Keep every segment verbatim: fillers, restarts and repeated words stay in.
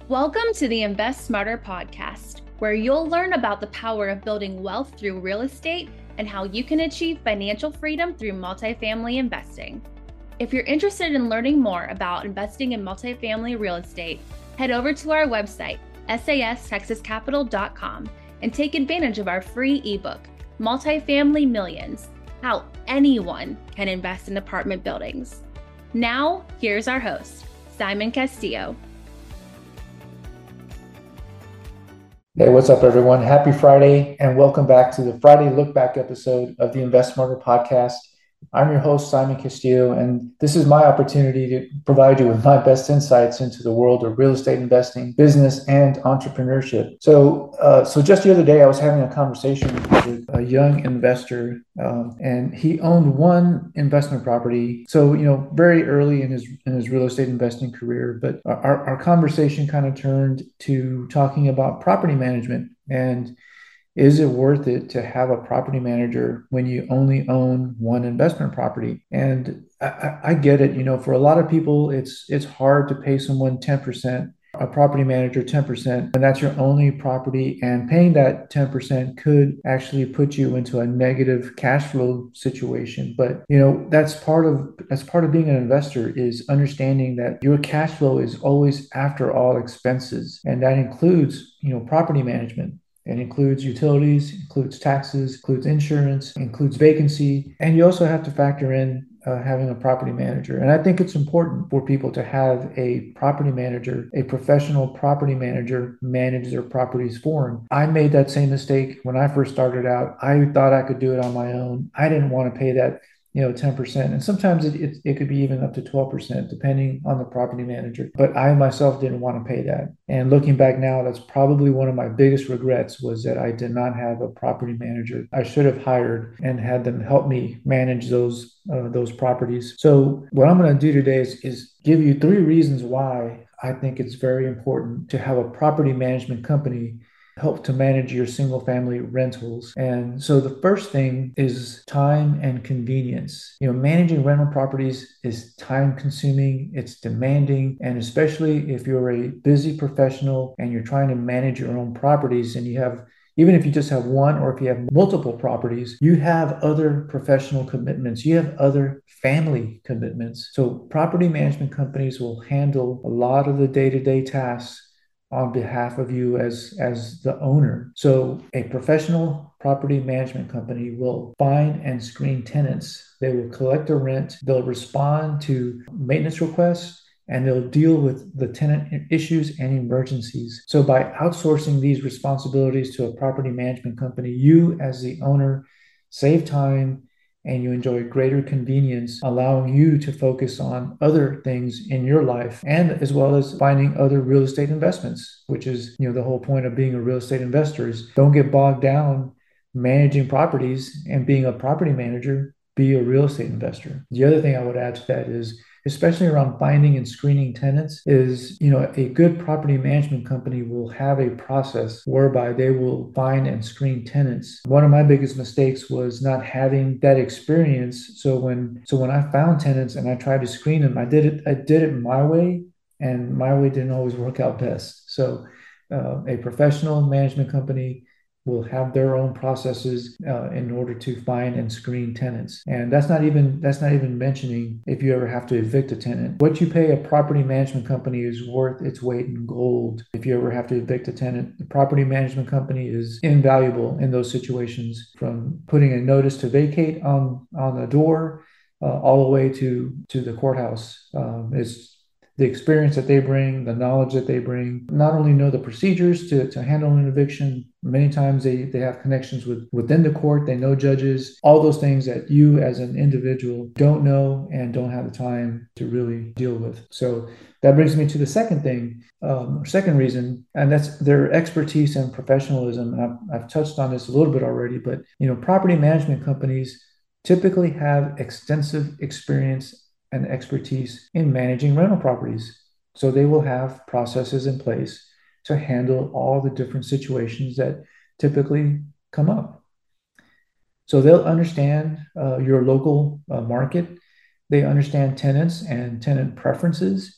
Welcome to the Invest Smarter podcast, where you'll learn about the power of building wealth through real estate and how you can achieve financial freedom through multifamily investing. If you're interested in learning more about investing in multifamily real estate, head over to our website, S A S texas capital dot com, and take advantage of our free ebook, Multifamily Millions: How Anyone Can Invest in Apartment Buildings. Now, here's our host, Simon Castillo. Hey, what's up, everyone? Happy Friday, and welcome back to the Friday Look Back episode of the Invest Smarter podcast. I'm your host, Simon Castillo, and this is my opportunity to provide you with my best insights into the world of real estate investing, business, and entrepreneurship. So, uh, so just the other day, I was having a conversation with a young investor, um, and he owned one investment property. So, you know, very early in his in his real estate investing career, but our, our conversation kind of turned to talking about property management and is it worth it to have a property manager when you only own one investment property? And I, I get it. You know, for a lot of people, it's it's hard to pay someone ten percent, a property manager ten percent, and that's your only property. And paying that ten percent could actually put you into a negative cash flow situation. But, you know, that's part of that's part of being an investor, is understanding that your cash flow is always after all expenses. And that includes, you know, property management. It includes utilities, includes taxes, includes insurance, includes vacancy. And you also have to factor in uh, having a property manager. And I think it's important for people to have a property manager, a professional property manager, manage their properties for them. I made that same mistake when I first started out. I thought I could do it on my own. I didn't want to pay that, you know, ten percent. And sometimes it, it, it could be even up to twelve percent, depending on the property manager. But I myself didn't want to pay that. And looking back now, that's probably one of my biggest regrets, was that I did not have a property manager. I should have hired and had them help me manage those uh, those properties. So what I'm going to do today is, is give you three reasons why I think it's very important to have a property management company help to manage your single family rentals. And so the first thing is time and convenience. You know, managing rental properties is time consuming, it's demanding, and especially if you're a busy professional and you're trying to manage your own properties, and you have, even if you just have one or if you have multiple properties, you have other professional commitments, you have other family commitments. So property management companies will handle a lot of the day-to-day tasks on behalf of you as as the owner. So a professional property management company will find and screen tenants. They will collect the rent, they'll respond to maintenance requests, and they'll deal with the tenant issues and emergencies. So by outsourcing these responsibilities to a property management company, you as the owner save time and you enjoy greater convenience, allowing you to focus on other things in your life, and as well as finding other real estate investments, which is, you know, the whole point of being a real estate investor is don't get bogged down managing properties and being a property manager, be a real estate investor. The other thing I would add to that is, especially around finding and screening tenants, is, you know, a good property management company will have a process whereby they will find and screen tenants. One of my biggest mistakes was not having that experience. So when so when I found tenants and I tried to screen them, I did it I did it my way, and my way didn't always work out best. So uh, a professional management company will have their own processes uh, in order to find and screen tenants. And that's not even that's not even mentioning if you ever have to evict a tenant. What you pay a property management company is worth its weight in gold. If you ever have to evict a tenant, the property management company is invaluable in those situations, from putting a notice to vacate on on the door uh, all the way to to the courthouse. Um, it's the experience that they bring, the knowledge that they bring, not only know the procedures to, to handle an eviction. Many times they, they have connections with within the court, they know judges, all those things that you as an individual don't know and don't have the time to really deal with. So that brings me to the second thing, um, second reason, and that's their expertise and professionalism. And I've, I've touched on this a little bit already, but, you know, property management companies typically have extensive experience and expertise in managing rental properties. So they will have processes in place to handle all the different situations that typically come up. So they'll understand uh, your local uh, market. They understand tenants and tenant preferences.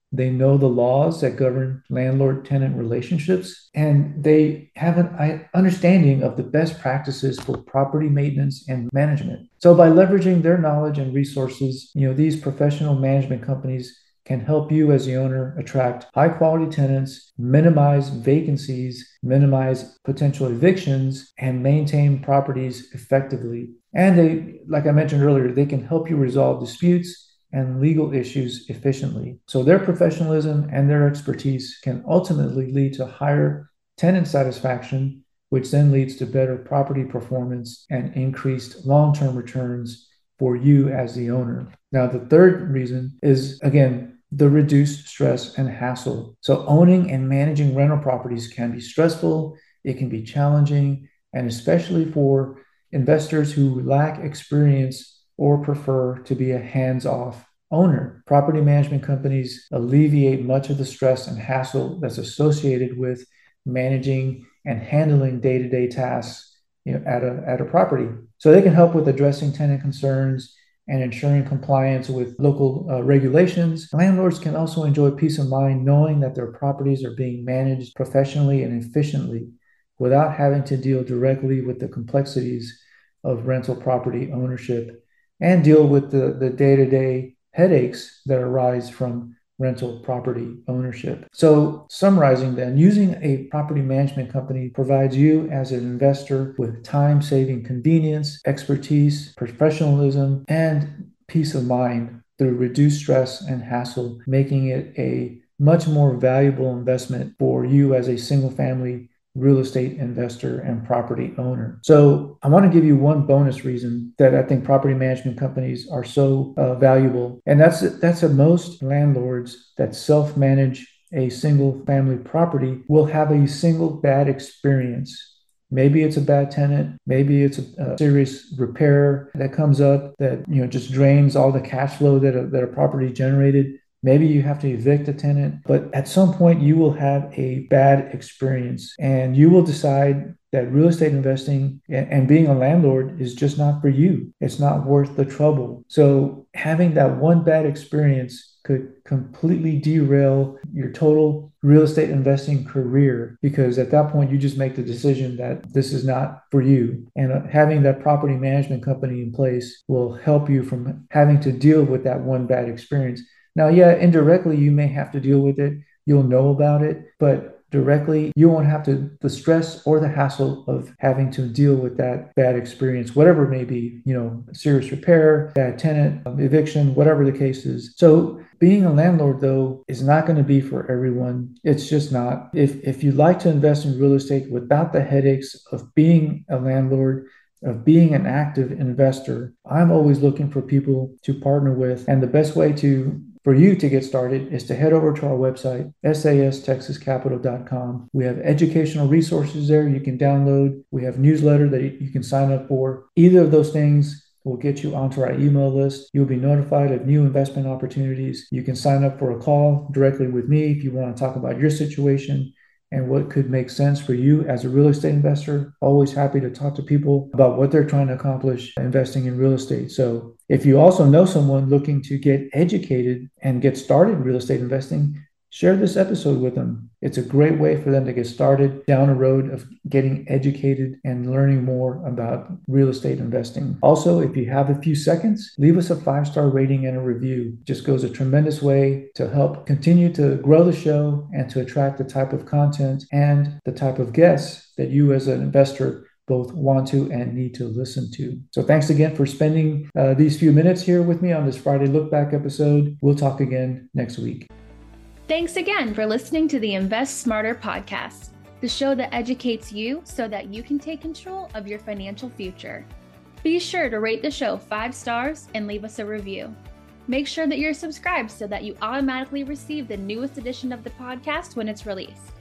They know the laws that govern landlord-tenant relationships, and they have an understanding of the best practices for property maintenance and management. So by leveraging their knowledge and resources, you know, these professional management companies can help you as the owner attract high-quality tenants, minimize vacancies, minimize potential evictions, and maintain properties effectively. And they, like I mentioned earlier, they can help you resolve disputes and legal issues efficiently. So their professionalism and their expertise can ultimately lead to higher tenant satisfaction, which then leads to better property performance and increased long-term returns for you as the owner. Now, the third reason is, again, the reduced stress and hassle. So owning and managing rental properties can be stressful, it can be challenging, and especially for investors who lack experience or prefer to be a hands-off owner. Property management companies alleviate much of the stress and hassle that's associated with managing and handling day-to-day tasks, you know, at a, at a property. So they can help with addressing tenant concerns and ensuring compliance with local uh, regulations. Landlords can also enjoy peace of mind knowing that their properties are being managed professionally and efficiently without having to deal directly with the complexities of rental property ownership and deal with the, the day-to-day headaches that arise from rental property ownership. So summarizing then, using a property management company provides you as an investor with time-saving convenience, expertise, professionalism, and peace of mind through reduced stress and hassle, making it a much more valuable investment for you as a single-family real estate investor and property owner. So I want to give you one bonus reason that I think property management companies are so uh, valuable. And that's that's that most landlords that self-manage a single family property will have a single bad experience. Maybe it's a bad tenant. Maybe it's a, a serious repair that comes up that, you know, just drains all the cash flow that a, that a property generated. Maybe you have to evict a tenant, but at some point you will have a bad experience and you will decide that real estate investing and being a landlord is just not for you. It's not worth the trouble. So having that one bad experience could completely derail your total real estate investing career, because at that point you just make the decision that this is not for you. And having that property management company in place will help you from having to deal with that one bad experience. Now, yeah, indirectly, you may have to deal with it. You'll know about it, but directly, you won't have to the stress or the hassle of having to deal with that bad experience, whatever it may be, you know, serious repair, bad tenant, eviction, whatever the case is. So being a landlord, though, is not going to be for everyone. It's just not. If, if you like to invest in real estate without the headaches of being a landlord, of being an active investor, I'm always looking for people to partner with. And the best way to for you to get started is to head over to our website, S A S texas capital dot com. We have educational resources there you can download. We have newsletter that you can sign up for. Either of those things will get you onto our email list. You'll be notified of new investment opportunities. You can sign up for a call directly with me if you want to talk about your situation and what could make sense for you as a real estate investor. Always happy to talk to people about what they're trying to accomplish investing in real estate. So if you also know someone looking to get educated and get started in real estate investing, share this episode with them. It's a great way for them to get started down a road of getting educated and learning more about real estate investing. Also, if you have a few seconds, leave us a five-star rating and a review. It just goes a tremendous way to help continue to grow the show and to attract the type of content and the type of guests that you as an investor both want to and need to listen to. So thanks again for spending uh, these few minutes here with me on this Friday Look Back episode. We'll talk again next week. Thanks again for listening to the Invest Smarter podcast, the show that educates you so that you can take control of your financial future. Be sure to rate the show five stars and leave us a review. Make sure that you're subscribed so that you automatically receive the newest edition of the podcast when it's released.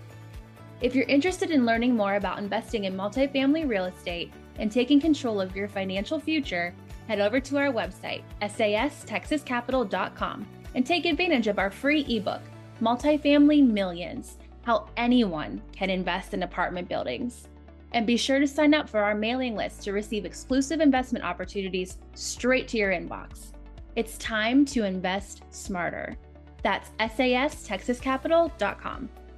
If you're interested in learning more about investing in multifamily real estate and taking control of your financial future, head over to our website, S A S texas capital dot com, and take advantage of our free ebook, Multifamily Millions, How Anyone Can Invest in Apartment Buildings. And be sure to sign up for our mailing list to receive exclusive investment opportunities straight to your inbox. It's time to invest smarter. That's S A S texas capital dot com.